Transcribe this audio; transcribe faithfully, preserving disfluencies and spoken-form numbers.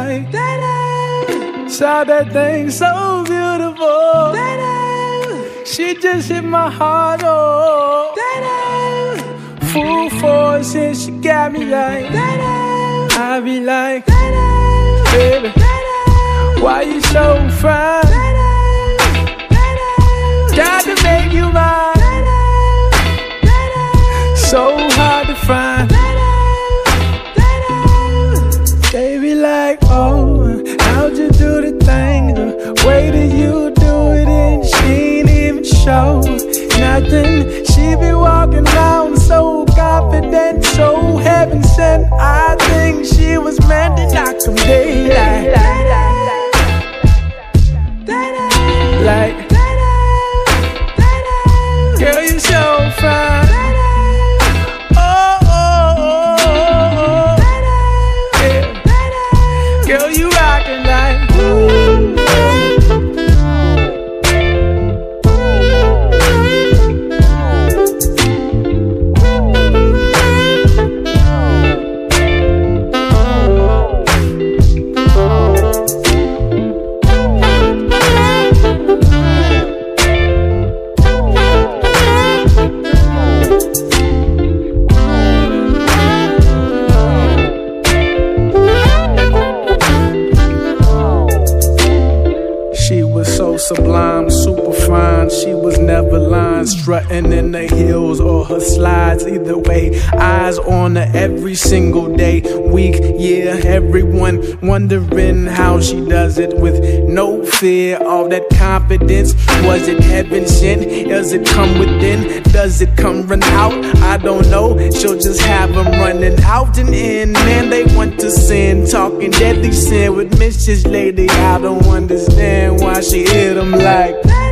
like, saw that thing so beautiful. She just hit my heart, oh. Full force and she got me like, I be like, baby, why you so fine? Got to make you mine. So hard to find. They be like, oh, how'd you do the thing? The way that you do it and she ain't even show nothing. She be walking around so confident, so heaven sent. I think she was meant to knock them daylight. Like, girl, you so fine. Oh, oh, oh, oh, oh. Yeah. Girl, you rockin' like, ooh. Sublime, super fine. She was never lying, strutting in the hills or her slides. Either way, eyes on her every single day, week, year. Everyone wondering how she does it with no fear. All that confidence, was it heaven sent? Does it come within? Does it come run out? I don't know. She'll just have them running out and in. Man, they want to sin, talking deadly sin with Missus Lady. I don't understand why she hit them like